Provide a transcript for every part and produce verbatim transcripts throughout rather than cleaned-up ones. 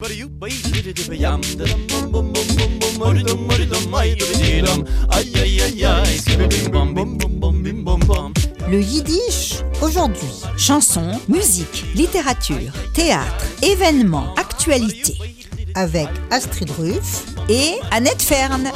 Le yiddish aujourd'hui. Chansons, musique, littérature, théâtre, événements, actualités. Avec Astrid Ruff et Annette Fern.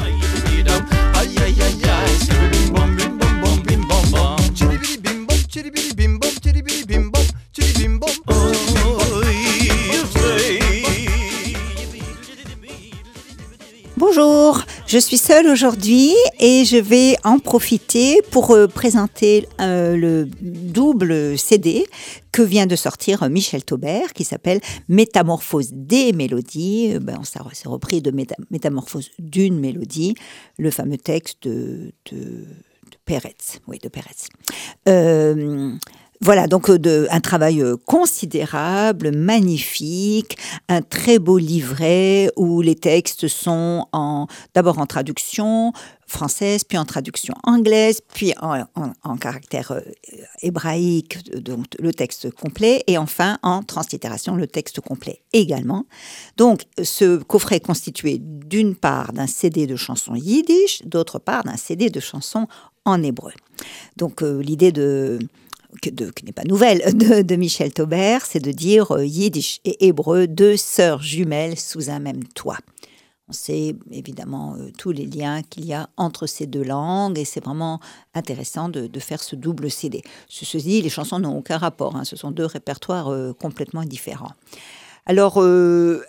Bonjour, je suis seule aujourd'hui et je vais en profiter pour euh, présenter euh, le double C D que vient de sortir Michel Taubert qui s'appelle Métamorphose des mélodies. Ben, ça s'est repris de méta- Métamorphose d'une mélodie, le fameux texte de, de, de Peretz. Oui, de Peretz. Euh, Voilà, donc de, un travail considérable, magnifique, un très beau livret où les textes sont en, d'abord en traduction française, puis en traduction anglaise, puis en, en, en caractère euh, hébraïque, donc le texte complet, et enfin en translittération, le texte complet également. Donc ce coffret est constitué d'une part d'un C D de chansons yiddish, d'autre part d'un C D de chansons en hébreu. Donc euh, l'idée de... Que de, qui n'est pas nouvelle, de, de Michel Taubert, c'est de dire euh, yiddish et hébreu, deux sœurs jumelles sous un même toit. On sait évidemment euh, tous les liens qu'il y a entre ces deux langues et c'est vraiment intéressant de, de faire ce double C D. Ceci dit, les chansons n'ont aucun rapport, hein, ce sont deux répertoires euh, complètement différents. Alors, euh,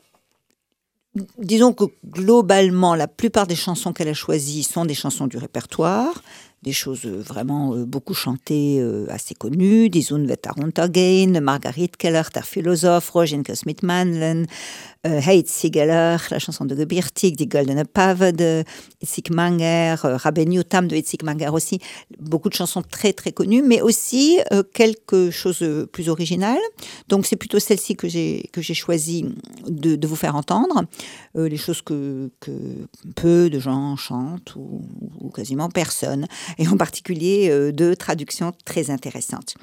disons que globalement, la plupart des chansons qu'elle a choisies sont des chansons du répertoire, des choses vraiment euh, beaucoup chantées, euh, assez connues, Die Unwetter untergehen, Margaret Keller, der Philosophe, Rogenke mit Mandeln, äh, Heitzigeler, la chanson de Gebirtig, Die Goldene Pave de Itzik Manger, euh, Rabben Yotam de Itzik Manger aussi, beaucoup de chansons très très connues, mais aussi euh, quelque chose de plus original. Donc c'est plutôt celle-ci que j'ai, que j'ai choisi de, de vous faire entendre, euh, les choses que, que peu de gens chantent ou, ou quasiment personne. Et en particulier euh, de traductions très intéressantes.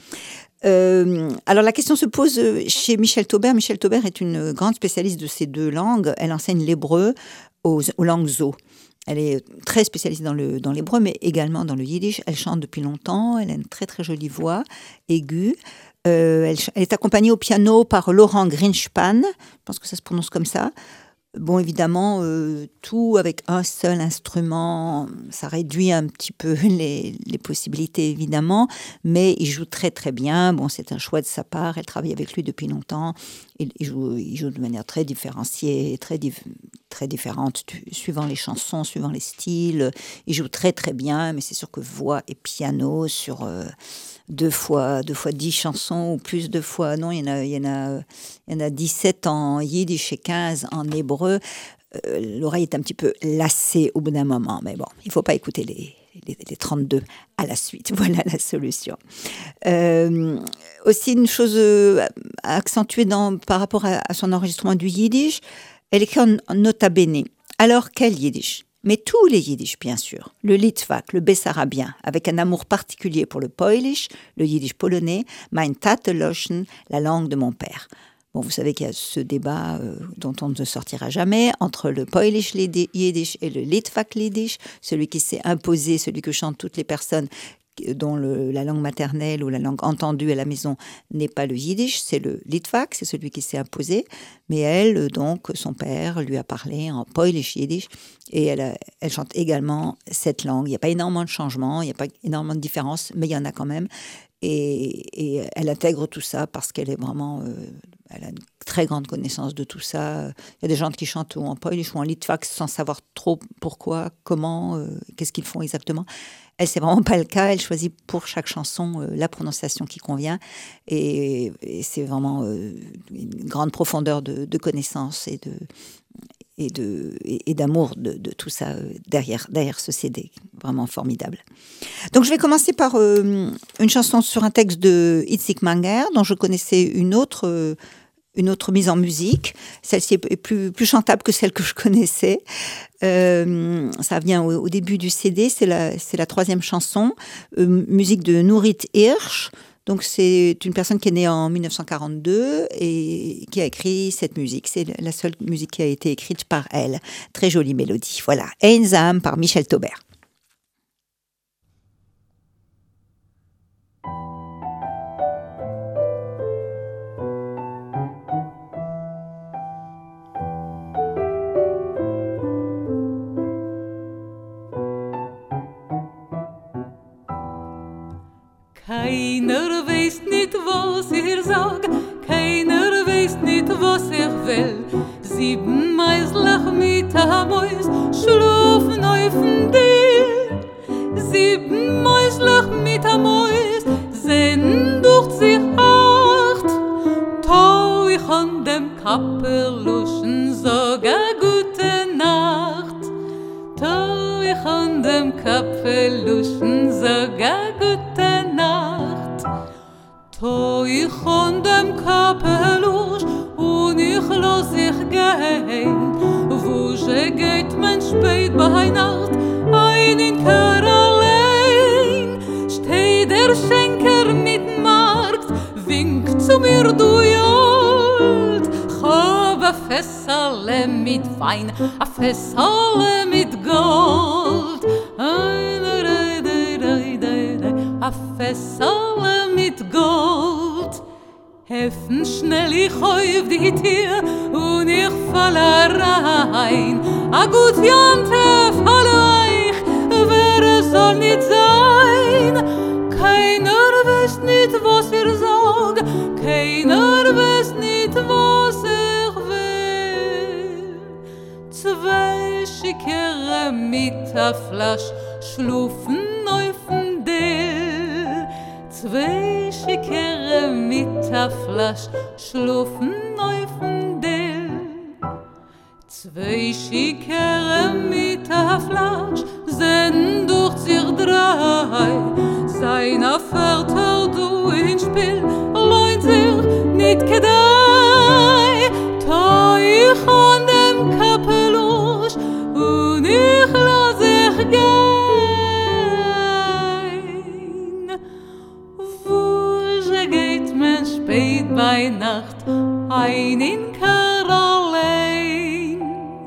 Euh, alors la question se pose chez Michel Taubert. Michel Taubert est une grande spécialiste de ces deux langues. Elle enseigne l'hébreu aux, aux langues zo. Elle est très spécialisée dans, le, dans l'hébreu, mais également dans le yiddish. Elle chante depuis longtemps. Elle a une très très jolie voix aiguë. Euh, elle, elle est accompagnée au piano par Laurent Greenspan. Je pense que ça se prononce comme ça. Bon, évidemment, euh, tout avec un seul instrument, ça réduit un petit peu les, les possibilités, évidemment, mais il joue très, très bien. Bon, c'est un choix de sa part. Elle travaille avec lui depuis longtemps. Il, il, joue, il joue de manière très différenciée, très, dif, très différente, tu, suivant les chansons, suivant les styles. Il joue très, très bien, mais c'est sûr que voix et piano sur... Euh, deux fois, deux fois dix chansons ou plus de fois. Non, il y en a, il y en a, il y en a dix-sept en yiddish et quinze en hébreu. Euh, l'oreille est un petit peu lassée au bout d'un moment, mais bon, il ne faut pas écouter les, les, les trente-deux à la suite. Voilà la solution. Euh, aussi, une chose à accentuer dans, par rapport à, à son enregistrement du yiddish, elle écrit en, en nota bene. Alors, quel yiddish ? Mais tous les yiddish, bien sûr, le litvak, le bessarabien, avec un amour particulier pour le polish, le yiddish polonais, mein Tateloschen, la langue de mon père. Bon, vous savez qu'il y a ce débat euh, dont on ne sortira jamais entre le polish yiddish et le litvak yiddish, celui qui s'est imposé, celui que chantent toutes les personnes dont le, la langue maternelle ou la langue entendue à la maison n'est pas le yiddish, c'est le litvak, c'est celui qui s'est imposé. Mais elle, donc, son père lui a parlé en polish yiddish et elle, a, elle chante également cette langue. Il n'y a pas énormément de changements, il n'y a pas énormément de différences, mais il y en a quand même. Et, et elle intègre tout ça parce qu'elle est vraiment... Euh, elle a une très grande connaissance de tout ça. Il y a des gens qui chantent ou en polish ou en litvak sans savoir trop pourquoi, comment, euh, qu'est-ce qu'ils font exactement. Elle, c'est vraiment pas le cas. Elle choisit pour chaque chanson euh, la prononciation qui convient. Et, et c'est vraiment euh, une grande profondeur de, de connaissances et, de, et, de, et, et d'amour de, de tout ça euh, derrière, derrière ce C D. Vraiment formidable. Donc, je vais commencer par euh, une chanson sur un texte de Itzik Manger, dont je connaissais une autre... Euh, une autre mise en musique. Celle-ci est plus, plus chantable que celle que je connaissais. Euh, ça vient au, au début du C D, c'est la, c'est la troisième chanson, euh, musique de Nourit Hirsch. Donc c'est une personne qui est née en mille neuf cent quarante-deux et qui a écrit cette musique. C'est la seule musique qui a été écrite par elle. Très jolie mélodie. Voilà, Einsam par Michel Taubert. Keiner weiß nicht, was er sagt, keiner weiß nicht, was er will. Sieben Meislach mit der Mäus schlafen auf dem Dill. Sieben Meislach mit der Mäus sehen durch sich acht. Tau ich an dem Kappeluschen sag a gute Nacht. Tau ich an dem Kappeluschen sag a gute Nacht. Tau ich an dem Kappelusch und ich lass ich gehen. Wo sie geht man spät bei Nacht, ein in Kör allein. Steht der Schenker mit Markt, winkt zu mir, du Jolt. Hab a Fessale mit Wein, a Fessale mit Gold. A Fessale mit Gold. Heffen schnell ich auf die Tür und ich fall rein. A gut Jante fall euch, wer soll nicht sein. Keiner weiß nicht, was er sagt, keiner weiß nicht, was er will. Zwei Schickere mit a Flasch schlufen auf dem Dill. Zwei Schickere mit a Flasch schlufen auf dem Dill. Zwei Schickere mit a Flasch sind durch sich drei. Seiner Vater du in Spiel, leunt sich nicht gedei. Ta ich an dem Kappelusch und ich lass ich gehen. Spät bei Nacht, ein in Kör allein.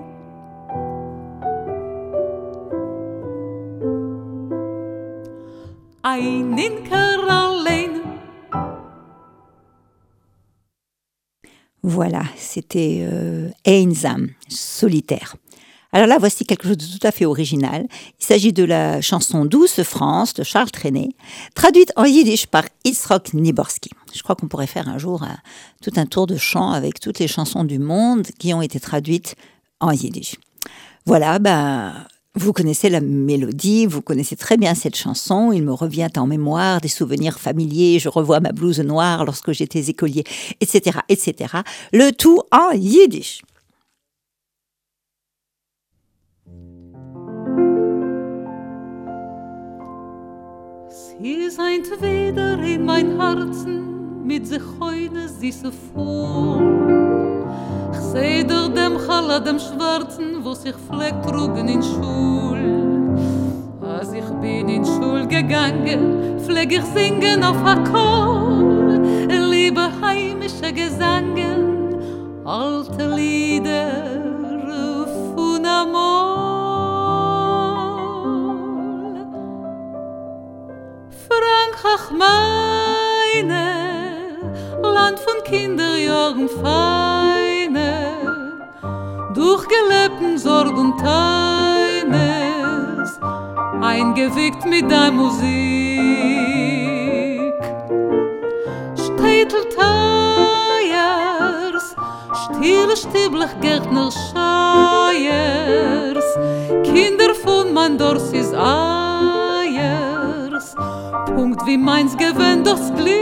Ein in Kör allein. Voilà, c'était euh, Einsam, solitaire. Alors là, voici quelque chose de tout à fait original. Il s'agit de la chanson Douce France de Charles Trenet, traduite en yiddish par Yitzhak Niborski. Je crois qu'on pourrait faire un jour un, tout un tour de chant avec toutes les chansons du monde qui ont été traduites en yiddish. Voilà, ben, vous connaissez la mélodie, vous connaissez très bien cette chanson. Il me revient en mémoire des souvenirs familiers. Je revois ma blouse noire lorsque j'étais écolier, et cetera, et cetera. Le tout en yiddish. Sie seint wieder in mein Herzen mit sich heune süße Fuhl. Ich seh durch dem Chala dem Schwarzen, wo sich Fleck trugen in Schul. Als ich bin in Schul gegangen, pfleg ich singen auf Akkord, liebe heimische Gesangen, alte Lieder von Amor. Frankreich meine, Land von Kinderjahren feine, durchgelebten Sorg und Teines, eingewickt mit der Musik. Städtel Teiers, stille Stiblech Gärtner Scheiers, Kinder von Mandorsis Eiers, Punkt wie meins gewinnt das Glück.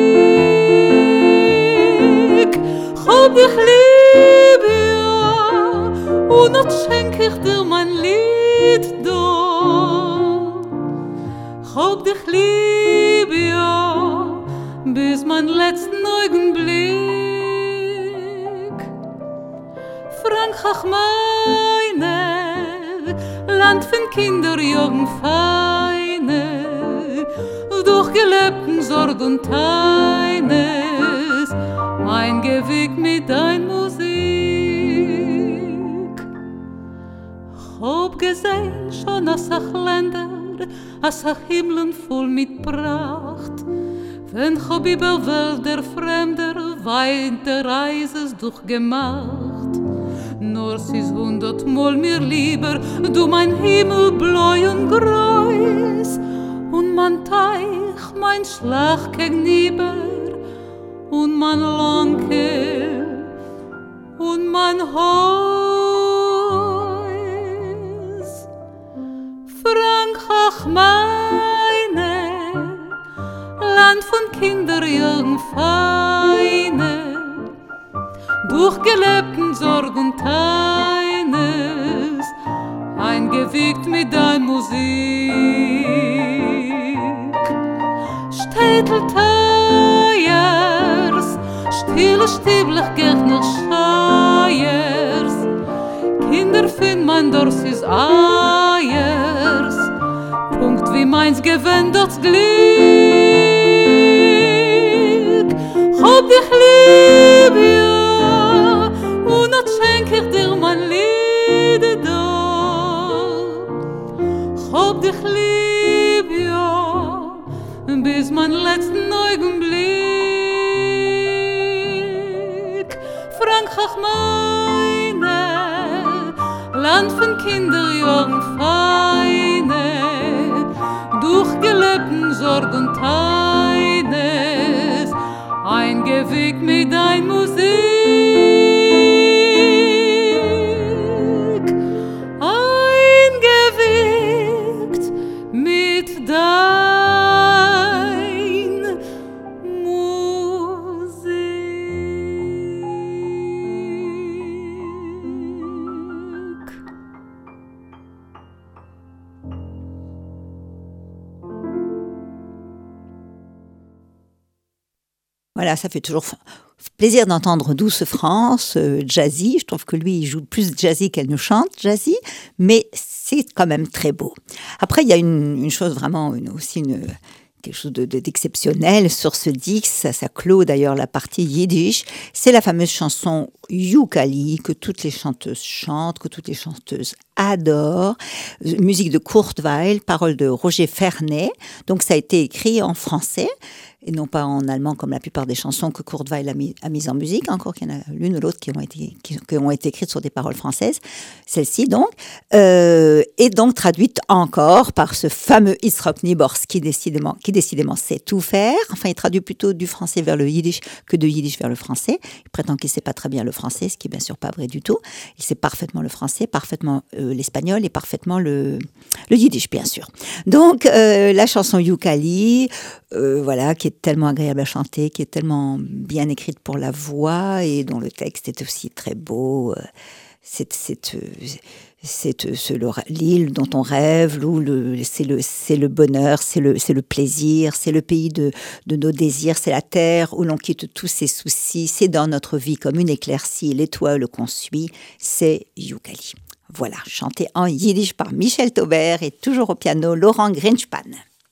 Hab dich lieb, ja, und noch schenk ich dir mein Lied da. Hab dich lieb, ja, bis mein letzten Augenblick. Frankreich meine, Land von Kinderjahren feine, durch gelebten Sorg und Teines, eingewickt mit dein Musik. Hab gesehen schon als ach Länder, als ach Himmeln voll mit Pracht, wenn hab über Wälder Fremder weit der Reises durchgemacht. Nur sie's hundertmal mir lieber, du mein Himmel bläu und groß, und mein Teich, mein Schlag gegenüber, und mein Lanke, und mein Haus. Frankreich meine, Land von Kinderjahren feine, durch gelebten Sorg und Teines, eingewickt mit dein Musik. Städtel Teiers, stille Stieblich Gärtner Scheiers, Kinder find mein Dorsis Eiers, Punkt wie meins gewinnt das Glück. Hab dich lieb, ja, und not schenk ich dir mein Lied da. Hab dich lieb, ja, bis mein letzten Augenblick. Frankreich meine, Land von Kinderjahren feine, durch gelebten Sorg und Teines, eingewickt mit dein Musik, eingewickt mit dein Musik. Voilà, ça fait toujours plaisir d'entendre Douce France, euh, jazzy. Je trouve que lui, il joue plus jazzy qu'elle ne chante jazzy, mais c'est quand même très beau. Après, il y a une, une chose vraiment, une, aussi une, quelque chose de, de, d'exceptionnel sur ce disque. Ça, ça clôt d'ailleurs la partie yiddish. C'est la fameuse chanson Youkali que toutes les chanteuses chantent, que toutes les chanteuses adorent. Musique de Kurt Weill, paroles de Roger Fernet. Donc, ça a été écrit en français et non pas en allemand comme la plupart des chansons que Kurt Weill a mis, a mis en musique, encore qu'il y en a l'une ou l'autre qui ont été, qui, qui ont été écrites sur des paroles françaises, celle-ci donc, euh, et donc traduite encore par ce fameux Yitzhak Nibors qui décidément, qui décidément sait tout faire. Enfin, il traduit plutôt du français vers le yiddish que de yiddish vers le français. Il prétend qu'il ne sait pas très bien le français, ce qui est bien sûr pas vrai du tout. Il sait parfaitement le français, parfaitement euh, l'espagnol et parfaitement le, le yiddish, bien sûr. Donc, euh, la chanson Youkali, euh, voilà, qui est tellement agréable à chanter, qui est tellement bien écrite pour la voix et dont le texte est aussi très beau. C'est, c'est, c'est, c'est le, l'île dont on rêve, où le, c'est, le, c'est le bonheur, c'est le, c'est le plaisir, c'est le pays de, de nos désirs, c'est la terre où l'on quitte tous ses soucis, c'est dans notre vie comme une éclaircie, l'étoile qu'on suit, c'est Youkali. Voilà, chanté en yiddish par Michel Taubert et toujours au piano Laurent Grinchpan.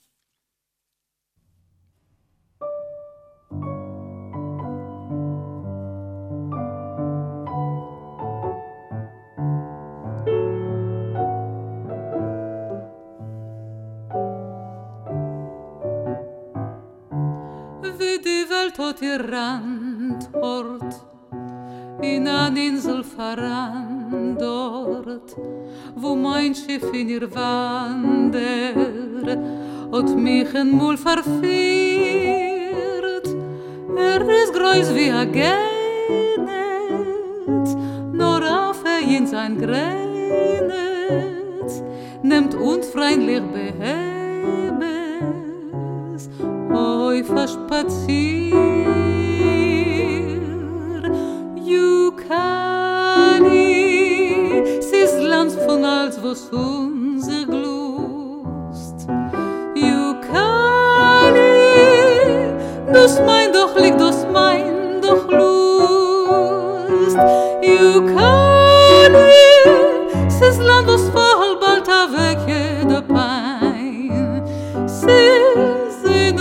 Tot ihr Rand hort, in an Insel voran dort, wo mein Schiff in ihr Wander, hat mich ein Mul verführt. Er ist groß wie a Genet, nur auf in sein Grenet, nimmt uns freundlich behemes, oi verspaziert. Youkali, sie's Land von alles, was unser Glust. Youkali, das mein doch liegt, das mein doch Lust. Youkali, sie's Land, was vorhalt bald weg jeder Pein. Sie's in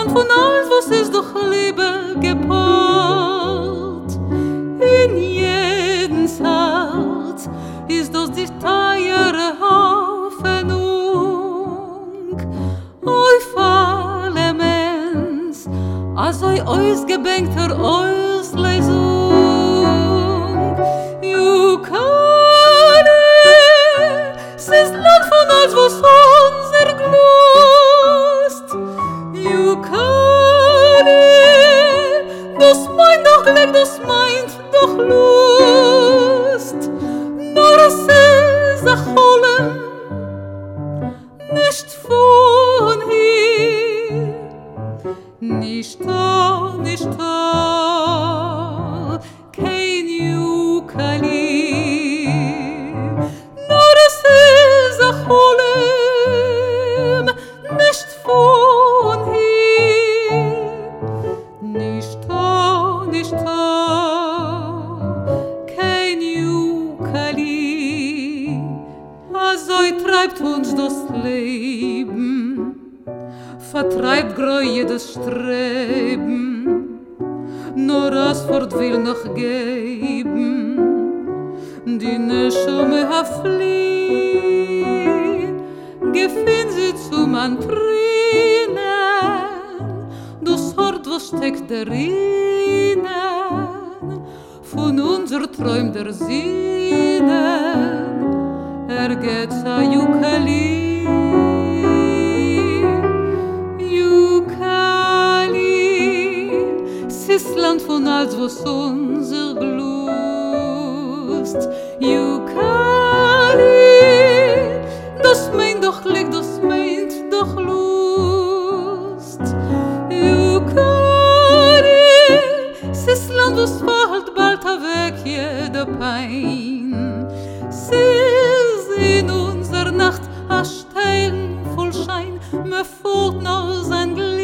Land von alles, was ist doch Liebe gepaart. In jedens Herz ist das die teure Hoffnung. Auf alle Mens, als euch ausgebänkter Auslesung. Jukali, es ist Land von alles, was unser Glust. Jukali, das meint doch Glück, das meint doch Lust. Nur es ist ein Cholem, nicht von hier. Nicht da, nicht da, kein Jukali. Nur es ist ein Cholem, nicht von hier. Nicht da, nicht da, kein Jukali. Also treibt uns das Leben, vertreibt Gräue das Streben, nur das Wort will noch geben, die Neshome hafliehen, gefinn sie zum Antrinen, das Wort, was steckt darin, von unser Träum der Sinnen, er geht a Jukali. Land von alles, was unser Glust. Jukali, das meint doch Glück, das meint doch Lust. Jukali, es ist Land, was verhält bald weg jede Pein. Es ist in unserer Nacht a Stern voll Schein, mir fort noch sein Glied.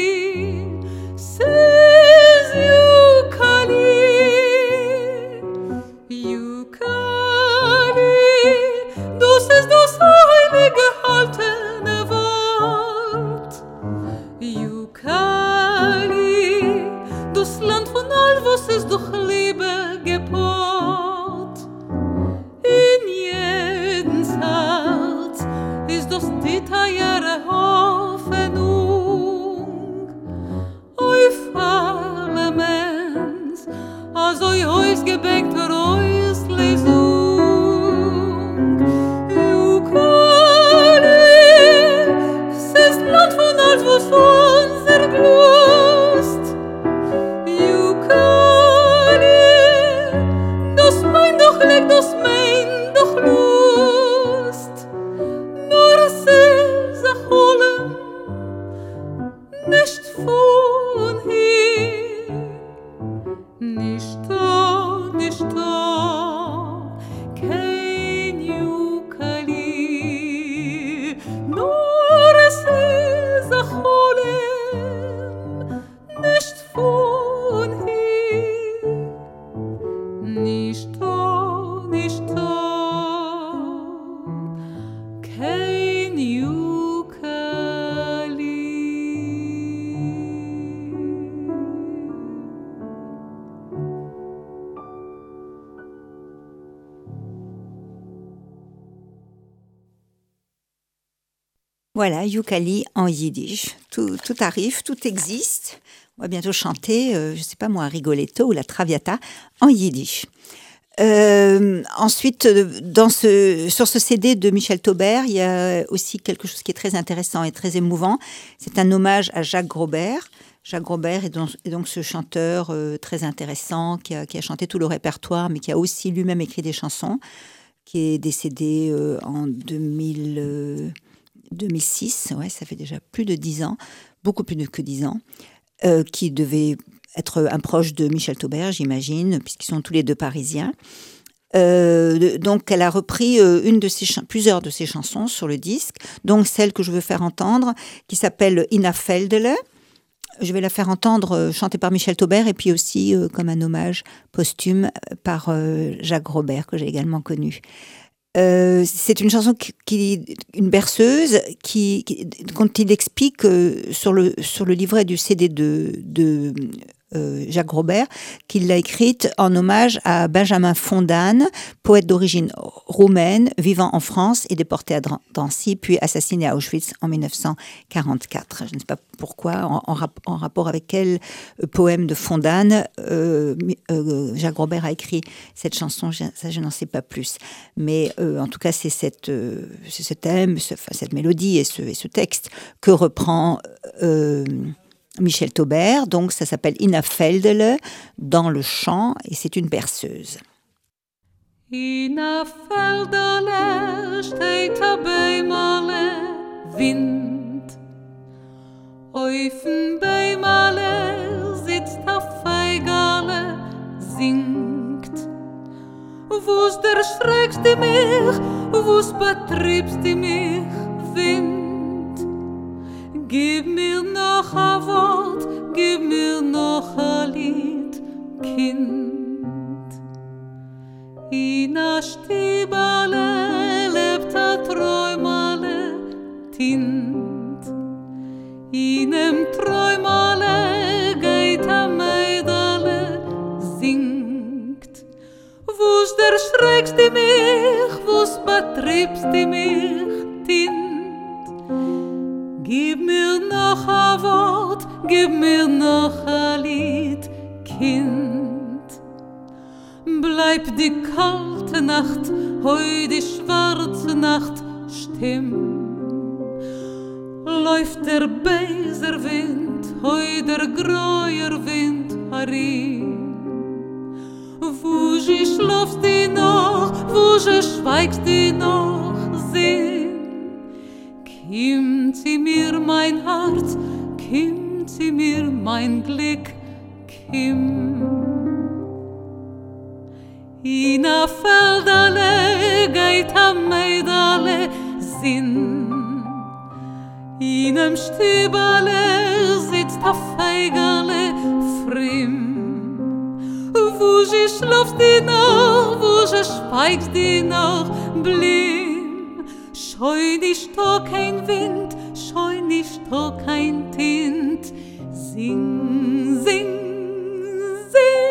Voilà, Jukali en yiddish. Tout, tout arrive, tout existe. On va bientôt chanter, euh, je ne sais pas moi, Rigoletto ou la Traviata en yiddish. Euh, ensuite, dans ce, sur ce C D de Michel Taubert, il y a aussi quelque chose qui est très intéressant et très émouvant. C'est un hommage à Jacques Grobert. Jacques Grobert est donc, est donc ce chanteur euh, très intéressant qui a, qui a chanté tout le répertoire, mais qui a aussi lui-même écrit des chansons, qui est décédé euh, en deux mille, euh, deux mille six, ouais, ça fait déjà plus de dix ans, beaucoup plus de que dix ans, euh, qui devait être un proche de Michel Taubert, j'imagine, puisqu'ils sont tous les deux parisiens. Euh, donc, elle a repris euh, une de ses ch- plusieurs de ses chansons sur le disque, donc celle que je veux faire entendre, qui s'appelle Ina Feldele. Je vais la faire entendre euh, chantée par Michel Taubert et puis aussi euh, comme un hommage posthume par euh, Jacques Grobert, que j'ai également connu. Euh, c'est une chanson qui, qui une berceuse qui, qui quand il explique euh, sur le sur le livret du C D de de euh, Jacques Robert qu'il l'a écrite en hommage à Benjamin Fondane, poète d'origine roumaine vivant en France et déporté à Drancy puis assassiné à Auschwitz en dix-neuf cent quarante-quatre. Je ne sais pas pourquoi, en, en, rap- en rapport avec quel euh, poème de Fondane euh, euh, Jacques Robert a écrit cette chanson, je, ça je n'en sais pas plus. Mais euh, en tout cas, c'est, cette, euh, c'est ce thème, ce, enfin, cette mélodie et ce, et ce texte que reprend euh, Michel Taubert. Donc ça s'appelle Ina Feldele, dans le chant, et c'est une berceuse. Ina Feldele steht bei Male Wind. Aufen bei Male sitzt a Feigale, singt. Wo's der schreckst du mich, wo's betriebst du mich, Wind. Gib mir noch a Wort, gib mir noch a Lied, Kind. Ina Stibale lebt a Träumale, Tint. Inem Träumale geht a Meidale, singt. Wo's der schreckst du mich, wo's betriebst du mich, Tint. Gib mir noch a Wort, gib mir noch a Lied, Kind. Bleib die kalte Nacht, heu die schwarze Nacht, stimm. Läuft der böser Wind, heu der greuer Wind, herin. Wo sie schlafst die noch, wo sie schweigst die noch, sinn. Kimmt sie mir mein Herz, kimmt sie mir mein Glück, kim. Ina Feldale geht a Meidale, sinn. Inem Stibale sitzt a Feigale, frimm. Wo sie schlafst die noch, wo sie schweigst die noch, blimm. Scheu nicht da kein Wind, scheu nicht da kein Tint. Sing, sing, sing.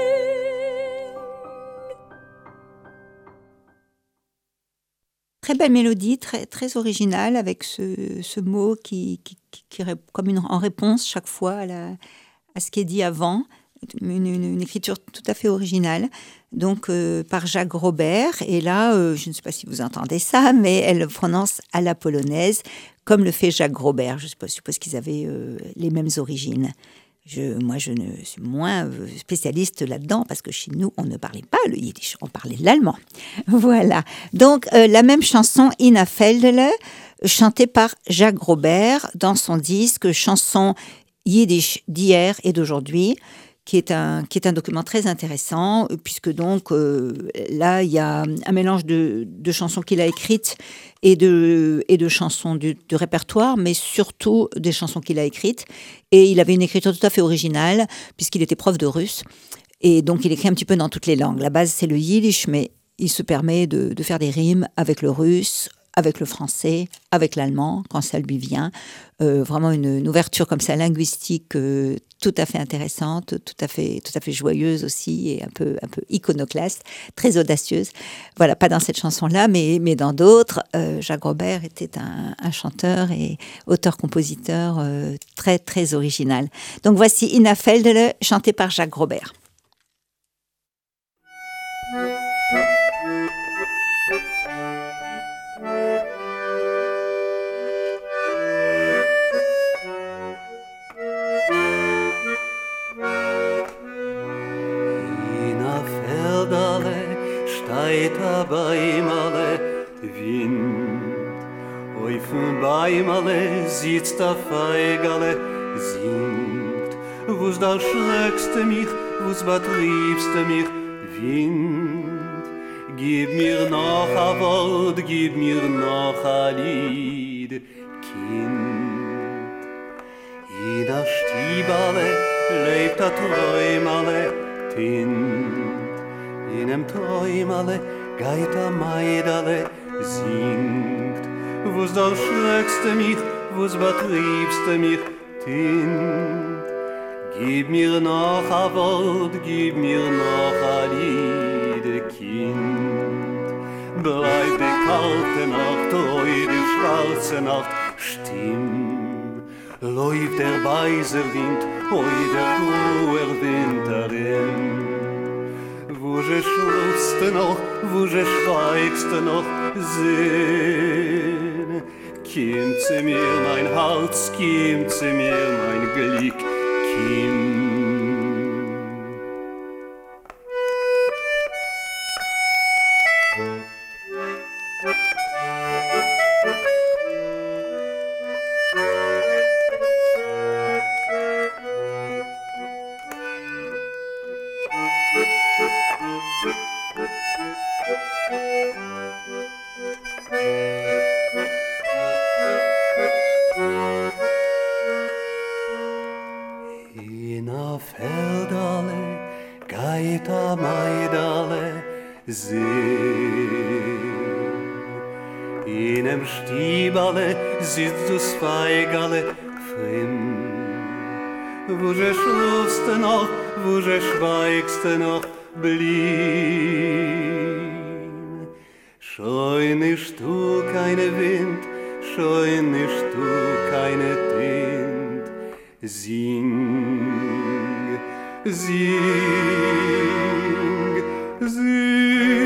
Très belle mélodie, très, très originale, avec ce, ce mot qui, qui, qui, qui comme une, en réponse chaque fois à, la, à ce qui est dit avant. Une, une, une écriture tout à fait originale, donc euh, par Jacques Robert. Et là, euh, je ne sais pas si vous entendez ça, mais elle le prononce à la polonaise, comme le fait Jacques Robert. Je suppose, je suppose qu'ils avaient euh, les mêmes origines. Je, moi, je ne suis moins spécialiste là-dedans parce que chez nous, on ne parlait pas le yiddish, on parlait l'allemand. Voilà. Donc, euh, la même chanson, Ina Feldele, chantée par Jacques Robert dans son disque Chansons yiddish d'hier et d'aujourd'hui, qui est un, qui est un document très intéressant, puisque donc euh, là, il y a un mélange de, de chansons qu'il a écrites et de, et de chansons du, du répertoire, mais surtout des chansons qu'il a écrites. Et il avait une écriture tout à fait originale, puisqu'il était prof de russe. Et donc, il écrit un petit peu dans toutes les langues. La base, c'est le yiddish, mais il se permet de, de faire des rimes avec le russe, avec le français, avec l'allemand, quand ça lui vient. Euh, vraiment une, une ouverture comme ça, linguistique, euh, tout à fait intéressante, tout à fait, tout à fait joyeuse aussi, et un peu, un peu iconoclaste, très audacieuse. Voilà, pas dans cette chanson-là, mais, mais dans d'autres. Euh, Jacques Robert était un, un chanteur et auteur-compositeur euh, très, très original. Donc voici Ina Feldele, chantée par Jacques Robert. Steita beimale Wind, Aufen beimale sitzt a Feigale, singt. Wo's da schreckst mich, wo's betriebst mich, Wind. Gib mir noch a Wort, gib mir noch a Lied, Kind. In a Stibale lebt a Träumale, Tint. In em Träumale geht a Meidale, singt, wo's da schreckste mich, wo's betriebste mich tint. Gib mir noch a Wort, gib mir noch a Lied, Kind. Bleib die kalte Nacht, oi die schwarze Nacht, stimm. Läuft der weiße Wind, oi der hoher Winterin. Wo je schlufste noch, wo je schweigste noch, sehn. Kim zu mir mein Herz, kim zu mir mein Glück, kim. In em Stiebale sitzt du Feigale frimm. Wo je schlufste noch, wo je schweigste noch, blieb. Scheu nicht du keine Wind, scheu nicht du keine Tint. Sing, sing, sing.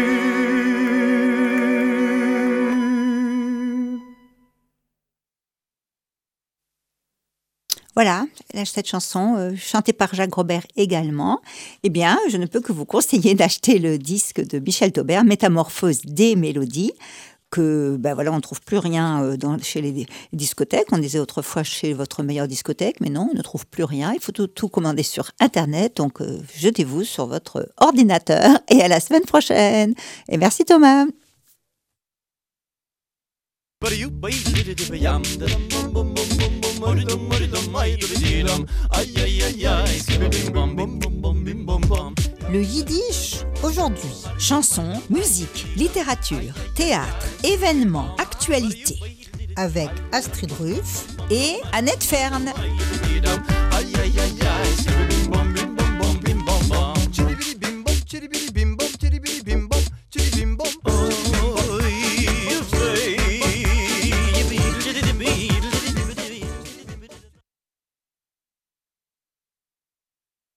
Voilà, cette chanson, euh, chantée par Jacques Robert également, eh bien, je ne peux que vous conseiller d'acheter le disque de Michel Taubert, Métamorphose des mélodies, que, ben voilà, on ne trouve plus rien euh, dans, chez les discothèques. On disait autrefois chez votre meilleure discothèque, mais non, on ne trouve plus rien. Il faut tout, tout commander sur Internet, donc euh, jetez-vous sur votre ordinateur et à la semaine prochaine. Et merci Thomas. Le yiddish aujourd'hui. Chansons, musique, littérature, théâtre, événements, actualités. Avec Astrid Ruff et Annette Fern.